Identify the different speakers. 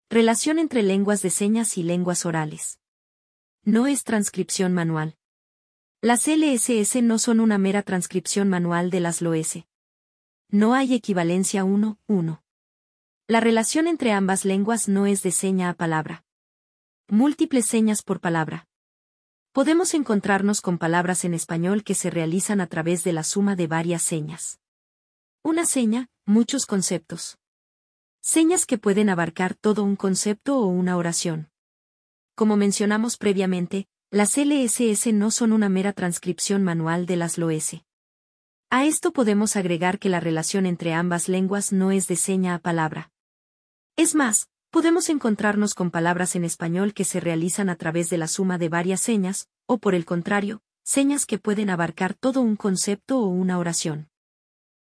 Speaker 1: Relación entre lenguas de señas y lenguas orales. No es transcripción manual. Las LSS no son una mera transcripción manual de las LOS. No hay equivalencia 1:1. La relación entre ambas lenguas no es de seña a palabra. Múltiples señas por palabra. Podemos encontrarnos con palabras en español que se realizan a través de la suma de varias señas. Una seña, muchos conceptos. Señas que pueden abarcar todo un concepto o una oración. Como mencionamos previamente, las LSS no son una mera transcripción manual de las LOS. A esto podemos agregar que la relación entre ambas lenguas no es de seña a palabra. Es más, podemos encontrarnos con palabras en español que se realizan a través de la suma de varias señas, o por el contrario, señas que pueden abarcar todo un concepto o una oración.